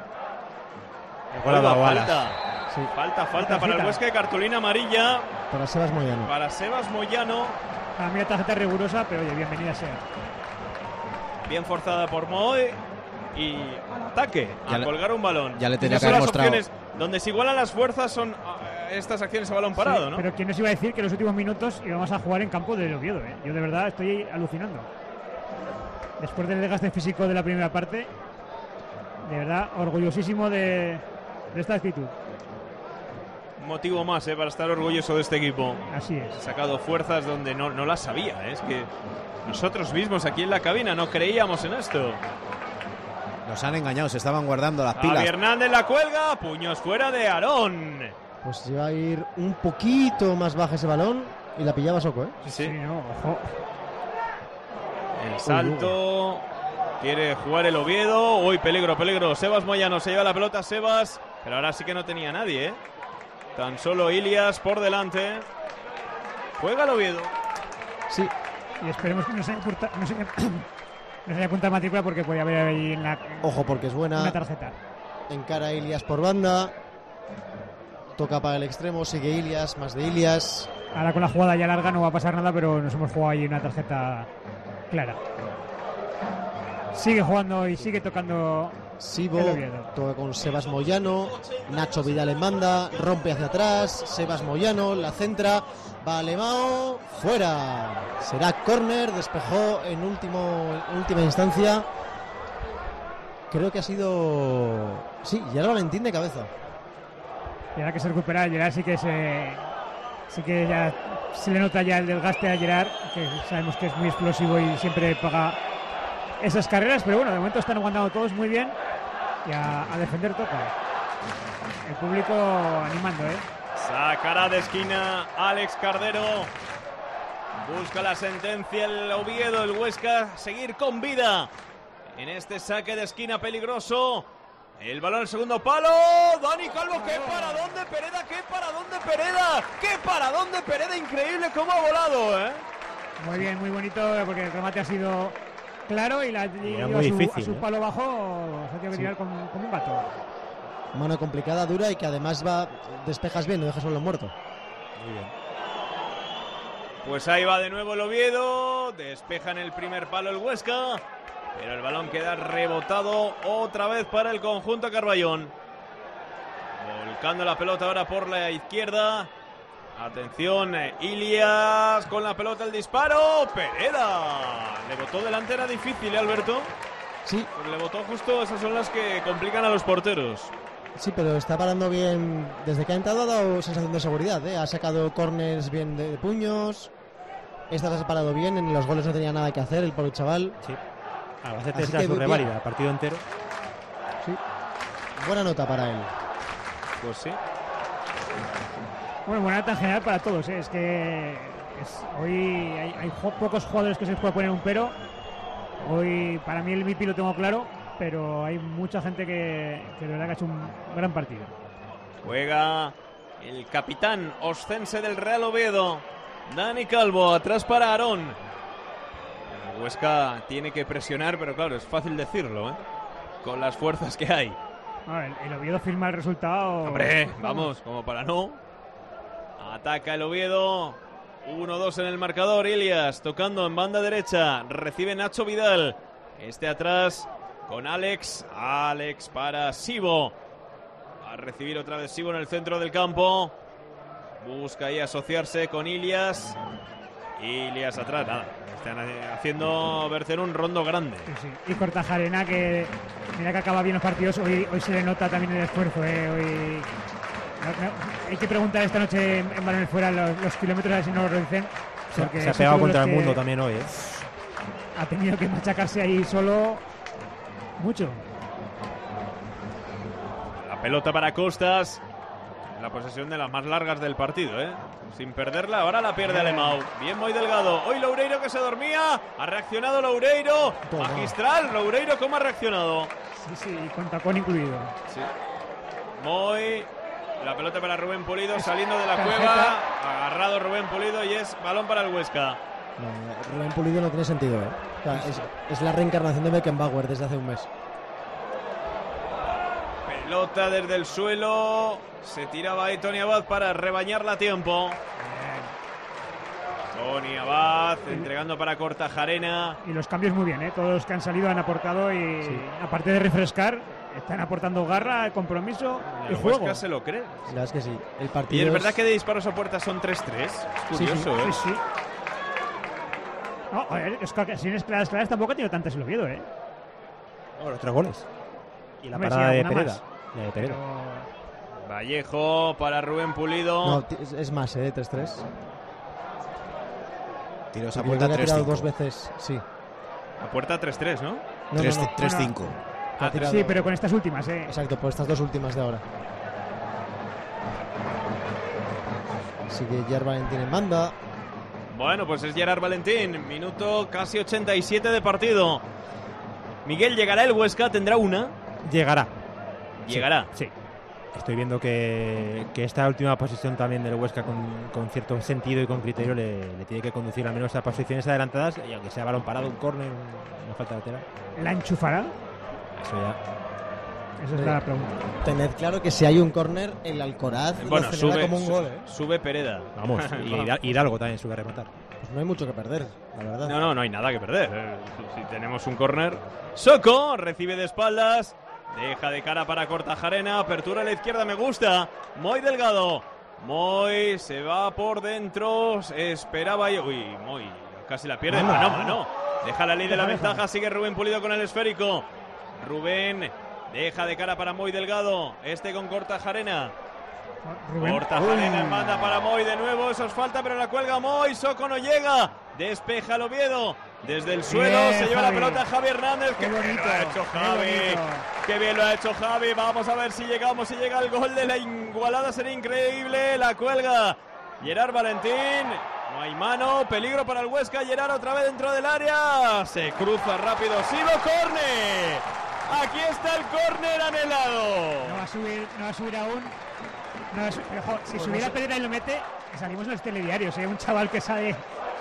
Falta para el Huesca de cartulina amarilla. Para Sebas Moyano. A mí la tarjeta rigurosa, pero oye, bienvenida sea. Bien forzada por Moy. Y ataque a colgar un balón. Ya le tenía que haber mostrado. Donde se igualan las fuerzas son estas acciones a balón parado, ¿no? Pero ¿quién nos iba a decir que en los últimos minutos íbamos a jugar en campo del Oviedo? Yo de verdad estoy alucinando. Después del desgaste físico de la primera parte, de verdad orgullosísimo de esta actitud. Un motivo más para estar orgulloso de este equipo. Así es. Ha sacado fuerzas donde no las sabía. Es que nosotros mismos aquí en la cabina no creíamos en esto. Nos han engañado, se estaban guardando las pilas. Javi Hernández la cuelga, puños fuera de Aarón. Pues iba a ir un poquito más baja ese balón y la pillaba Soko, ¿eh? Sí, no, ojo. El salto. Quiere jugar el Oviedo. Uy, peligro. Sebas Moyano se lleva la pelota, Sebas. Pero ahora sí que no tenía nadie, ¿eh? Tan solo Ilias por delante. Juega el Oviedo. Sí. Y esperemos que no se haya apuntado matrícula porque podía haber ahí en la... Ojo, porque es buena. Una tarjeta. Encara a Ilias por banda. Toca para el extremo, sigue Ilias, más de Ilias. Ahora con la jugada ya larga no va a pasar nada, pero nos hemos jugado ahí una tarjeta clara. Sigue jugando y sigue tocando Sibo, toca con Sebas Moyano. Nacho Vidal en banda, rompe hacia atrás. Sebas Moyano, la centra. Va Alemão, fuera. Será córner, despejó en última instancia. Creo que ha sido... Sí, Gerard Valentín de cabeza. Y ahora que se recupera Gerard, sí que ya se le nota ya el desgaste a Gerard, que sabemos que es muy explosivo y siempre paga esas carreras, pero bueno, de momento están aguantando todos muy bien y a defender toca. El público animando, Sacará de esquina Alex Cardero. Busca la sentencia el Oviedo, el Huesca, seguir con vida en este saque de esquina peligroso. El balón al segundo palo. Dani Calvo, qué para dónde Pereda, qué para dónde Pereda, increíble cómo ha volado, Muy bien, muy bonito, porque el remate ha sido claro y la ido a su palo bajo, se ha tenido que tirar como un gato. Mano complicada, dura y que además despejas bien, no dejas solo muerto. Muy bien. Pues ahí va de nuevo el Oviedo, despeja en el primer palo el Huesca, pero el balón queda rebotado otra vez para el conjunto Carballón. Volcando la pelota ahora por la izquierda. Atención, Ilias con la pelota, el disparo. Pereda. Le botó delante, era difícil, Alberto. Sí. Pues le botó justo, esas son las que complican a los porteros. Sí, pero está parando bien. Desde que ha entrado ha dado sensación de seguridad, Ha sacado corners bien de puños. Esta las ha parado bien, en los goles no tenía nada que hacer el pobre chaval. Sí. Albacete será su reválida, partido entero. Sí. Buena nota para él. Pues sí. Bueno, buena nota en general para todos, Es que hoy hay pocos jugadores que se les puede poner un pero. Hoy para mí el MVP lo tengo claro, pero hay mucha gente que de verdad que ha hecho un gran partido. Juega el capitán oscense del Real Oviedo, Dani Calvo, atrás para Aarón. El Huesca tiene que presionar, pero claro, es fácil decirlo, ¿eh? Con las fuerzas que hay. El Oviedo firma el resultado. Hombre, vamos, como para no. Ataca el Oviedo. 1-2 en el marcador. Ilias tocando en banda derecha. Recibe Nacho Vidal. Atrás con Alex. Alex para Sibo. Va a recibir otra vez Sibo en el centro del campo. Busca ahí asociarse con Ilias. Ilias atrás, nada. Están haciendo Bercer un rondo grande. Sí. Y Kortajarena, que mira que acaba bien los partidos. Hoy se le nota también el esfuerzo. Hoy hay que preguntar esta noche en Balones Fuera los kilómetros, a ver si nos lo dicen. Se ha pegado contra el mundo también hoy. Ha tenido que machacarse ahí solo mucho. La pelota para Costas. La posesión de las más largas del partido, sin perderla. Ahora la pierde Alemão. Bien, muy Delgado. Hoy Loureiro, que se dormía. Ha reaccionado Loureiro. Magistral. Loureiro, ¿cómo ha reaccionado? Sí, con tacón incluido. Sí. Muy. La pelota para Rubén Pulido, saliendo de la cueva. Agarrado Rubén Pulido y es balón para el Huesca. Rubén Pulido no tiene sentido, O sea, es la reencarnación de Beckenbauer desde hace un mes. Pelota desde el suelo. Se tiraba ahí Tony Abad para rebañarla a tiempo. Tony Abad entregando para Kortajarena. Y los cambios muy bien, Todos los que han salido han aportado y aparte de refrescar, están aportando garra, compromiso y juego. Huesca se lo cree. La verdad es que sí. El partido y es verdad que de disparos a puerta son 3-3. Es curioso, Sí. No, es que si es claras tampoco ha tenido tantas el Oviedo, Los 3 goles. Y la parada de Pereda. La de Pereda. Vallejo para Rubén Pulido. No, es más, 3-3. Tiros a puerta 3-5. Ha tirado 2 veces, sí. A puerta 3-3, ¿no? 3-5. Sí, pero con estas últimas, Exacto, por estas 2 últimas de ahora. Sigue Gerard Valentín en banda. Bueno, pues es Gerard Valentín. Minuto casi 87 de partido. Miguel, ¿llegará el Huesca? ¿Tendrá una? Llegará. ¿Llegará? Sí. Estoy viendo que esta última posición también del Huesca con cierto sentido y con criterio le tiene que conducir al menos a posiciones adelantadas, y aunque sea balón parado, un córner, una falta lateral. ¿La enchufará? Eso ya. Esa es la pregunta. Tened claro que si hay un córner, el Alcoraz bueno, lo celebra como un gol. Sube Pereda. Vamos, y Hidalgo también sube a rematar. Pues no hay mucho que perder, la verdad. No hay nada que perder. Si tenemos un córner. Soko recibe de espaldas. Deja de cara para Kortajarena. Apertura a la izquierda, me gusta. Muy Delgado. Muy se va por dentro. Esperaba yo. Uy, muy. Casi la pierde. Mano. Deja la ley de la ventaja. Sigue Rubén Pulido con el esférico. Rubén deja de cara para Muy Delgado. Con Kortajarena. Kortajarena en banda para Muy de nuevo. Eso es falta, pero la cuelga Muy. Soko no llega. Despeja el Oviedo. Desde el suelo se lleva Javi. La pelota Javi Hernández. Qué bien lo ha hecho Javi. Qué bien lo ha hecho Javi. Vamos a ver si llegamos. Si llega el gol de la igualada, sería increíble. La cuelga Gerard Valentín. No hay mano. Peligro para el Huesca. Gerard otra vez dentro del área. Se cruza rápido. Sibo, córner. Aquí está el córner anhelado. No va a subir aún. Si subiera Pedra y lo mete, salimos en los telediarios. Un chaval que sabe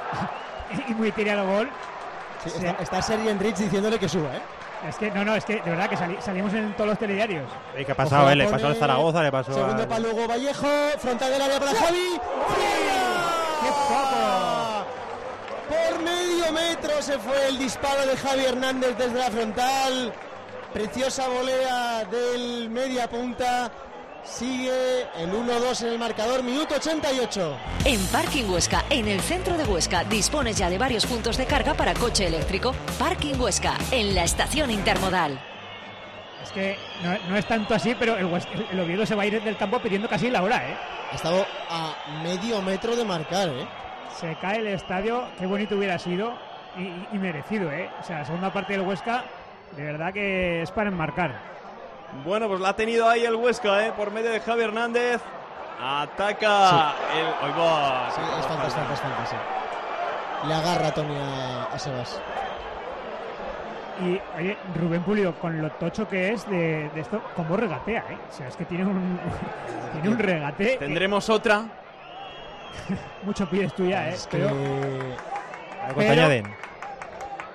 y muy tira el gol. Sí, está Sergi Enrich diciéndole que suba, Es que de verdad que salimos en todos los telediarios. ¿Qué ha pasado? Le pasó al Zaragoza, le pasó segundo para luego Vallejo, frontal del área para Javi. ¡Qué poco! Por medio metro se fue el disparo de Javi Hernández desde la frontal. Preciosa volea del media punta. Sigue el 1-2 en el marcador, minuto 88. En Parking Huesca, en el centro de Huesca, dispones ya de varios puntos de carga para coche eléctrico. Parking Huesca, en la estación intermodal. Es que no es tanto así, pero el Oviedo se va a ir del campo pidiendo casi la hora, Ha estado a medio metro de marcar, Se cae el estadio, qué bonito hubiera sido y merecido, O sea, la segunda parte del Huesca, de verdad que es para enmarcar. Bueno, pues la ha tenido ahí el Huesca, por medio de Javi Hernández. Ataca el... Hoy va. Sí, es falta, sí. Le agarra Tony a Sebas. Y, oye, Rubén Pulido, con lo tocho que es de esto, cómo regatea, O sea, es que tiene un regate. ¿Tendremos otra? Mucho pides tú ya, Es pero... que... Algo te añaden.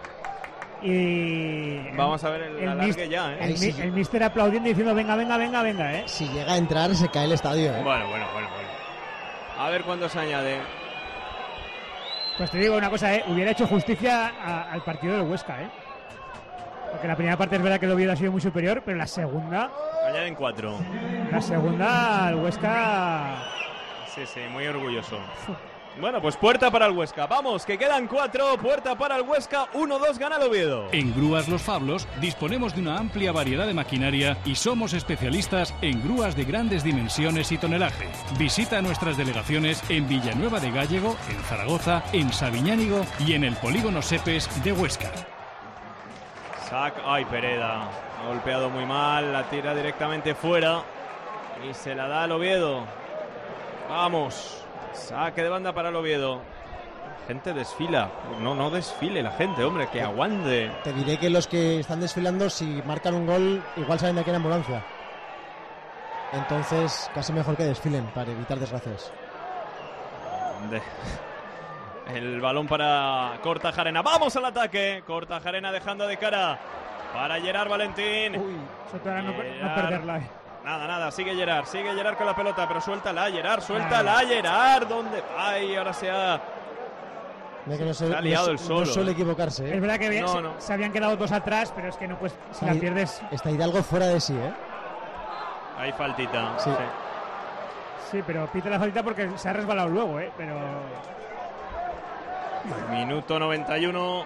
Y vamos a ver el alargue ya, ¿eh? El míster aplaudiendo y diciendo venga, ¿eh? Si llega a entrar se cae el estadio, ¿eh? Bueno. A ver cuándo se añade. Pues te digo una cosa, hubiera hecho justicia al partido del Huesca, porque la primera parte es verdad que el Oviedo ha sido muy superior, pero la segunda... Añaden 4. La segunda, el Huesca... Sí, muy orgulloso. Bueno, pues puerta para el Huesca. Vamos, que quedan 4. Puerta para el Huesca. 1-2 gana el Oviedo. En Grúas Los Fablos disponemos de una amplia variedad de maquinaria y somos especialistas en grúas de grandes dimensiones y tonelaje. Visita nuestras delegaciones en Villanueva de Gállego, en Zaragoza, en Sabiñánigo y en el Polígono Sepes de Huesca. Ay, Pereda. Ha golpeado muy mal. La tira directamente fuera. Y se la da al Oviedo. Vamos. Saque de banda para el Oviedo. La gente desfila. No desfile la gente, hombre, que aguante. Te diré que los que están desfilando, si marcan un gol, igual salen de aquí en ambulancia. Entonces, casi mejor que desfilen para evitar desgracias. El balón para Kortajarena. ¡Vamos al ataque! Kortajarena dejando de cara para Gerard Valentín. Uy, sobre todo no perderla. Nada, sigue Gerard con la pelota, pero suéltala, Gerard, ¿dónde? Ay, ahora se ha liado el solo. No suele equivocarse, Es verdad que se habían quedado 2 atrás, pero es que no, pues si la pierdes... Está Hidalgo fuera de sí, Hay faltita. Sí, pero pita la faltita porque se ha resbalado luego, pero... Minuto 91.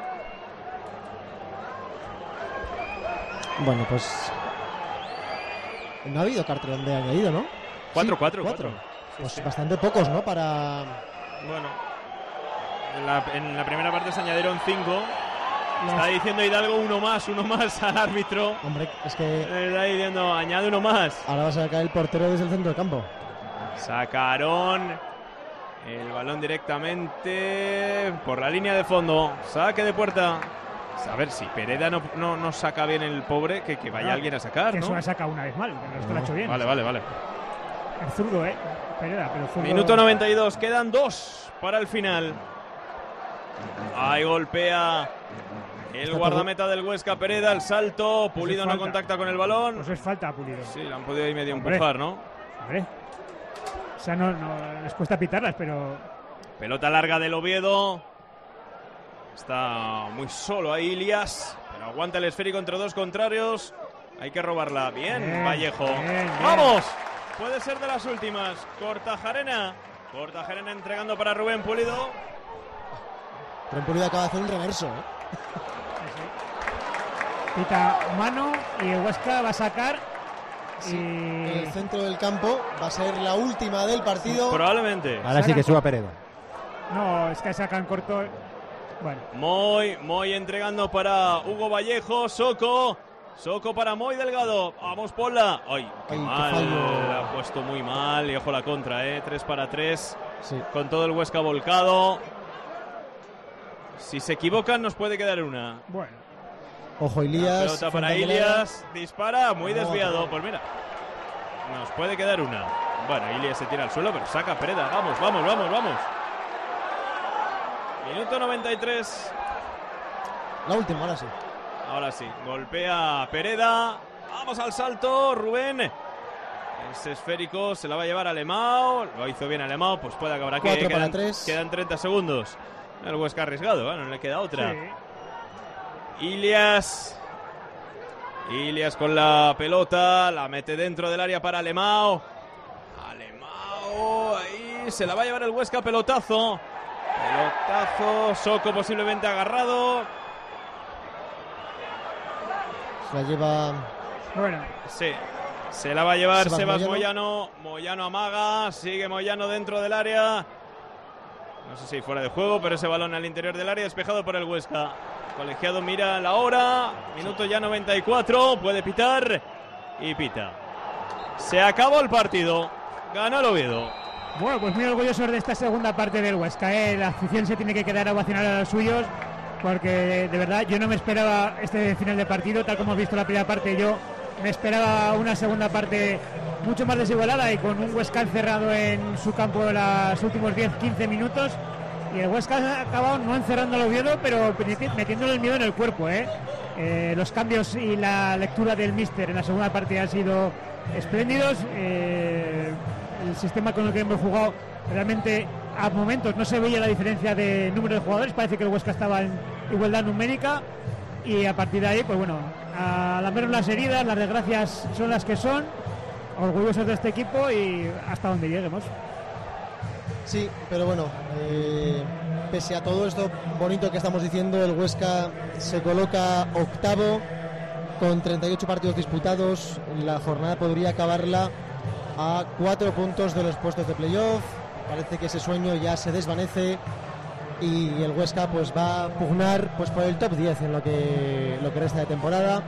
Bueno, pues... No ha habido cartón de añadido, ¿no? 4. Pues bastante pocos, ¿no? Para... Bueno, en la primera parte se añadieron 5. Está diciendo Hidalgo uno más al árbitro. Hombre, es que... Está diciendo, añade uno más. Ahora va a sacar el portero desde el centro del campo. Sacaron el balón directamente por la línea de fondo. Saque de puerta. A ver si Pereda no saca bien el pobre, que vaya alguien a sacar, ¿no? Eso ha sacado una vez mal, pero esto lo ha hecho bien. Vale. El zurdo, Pereda, pero zurdo... Minuto 92, quedan 2 para el final. Ahí golpea el guardameta del Huesca, Pereda, el salto. Pulido no contacta con el balón. Pues es falta a Pulido. Sí, le han podido ahí medio empujar, ¿no? Hombre. O sea, no les cuesta pitarlas, pero... Pelota larga del Oviedo. Está muy solo ahí Ilias, pero aguanta el esférico entre 2 contrarios. Hay que robarla. Bien, Vallejo. Bien. ¡Vamos! Puede ser de las últimas. Kortajarena entregando para Rubén Pulido. Rubén Pulido acaba de hacer un reverso, Pita mano y el Huesca va a sacar. En el centro del campo va a ser la última del partido. Probablemente. Ahora sí que suba Pereda. No, es que sacan corto. Bueno. Moy entregando para Hugo Vallejo. Soco para Moy Delgado. Vamos, ponla. Ay, qué mal. La ha puesto muy mal. Y ojo la contra, 3 para 3. Sí. Con todo el Huesca volcado. Si se equivocan, nos puede quedar una. Bueno. Ojo, Ilias. Pelota para Ilias. Dispara, muy desviado. Pues mira, nos puede quedar una. Bueno, Ilias se tira al suelo, pero saca Pereda. Vamos. Minuto 93. La última, Ahora sí. Golpea Pereda. Vamos al salto, Rubén. Ese esférico se la va a llevar Alemão. Lo hizo bien Alemão, pues puede acabar aquí. 4 para 3. Quedan 30 segundos. El Huesca arriesgado, no le queda otra. Sí. Ilias con la pelota. La mete dentro del área para Alemão. Ahí se la va a llevar el Huesca. Pelotazo. Soco posiblemente agarrado. Se la lleva... Bueno. Sí, se la va a llevar Sebas Moyano. Moyano amaga, sigue Moyano dentro del área. No sé si fuera de juego, pero ese balón al interior del área despejado por el Huesca. Colegiado mira la hora. Minuto ya 94, puede pitar. Y pita. Se acabó el partido. Ganó el Oviedo. Bueno, pues muy orgullosos de esta segunda parte del Huesca. La afición se tiene que quedar a ovacionar a los suyos, porque de verdad yo no me esperaba este final de partido, tal como he visto la primera parte. Yo me esperaba una segunda parte mucho más desigualada y con un Huesca encerrado en su campo los últimos 10-15 minutos. Y el Huesca ha acabado no encerrando al Oviedo, pero metiéndole el miedo en el cuerpo. Los cambios y la lectura del míster en la segunda parte han sido espléndidos. El sistema con el que hemos jugado realmente a momentos no se veía la diferencia de número de jugadores. Parece que el Huesca estaba en igualdad numérica, y a partir de ahí, pues bueno, a lamernos las heridas, las desgracias son las que son, orgullosos de este equipo y hasta donde lleguemos. Sí, pero bueno, pese a todo esto bonito que estamos diciendo, el Huesca se coloca octavo con 38 partidos disputados. La jornada podría acabarla a 4 puntos de los puestos de playoff. Parece que ese sueño ya se desvanece y el Huesca pues va a pugnar pues por el top 10 en lo que resta de temporada.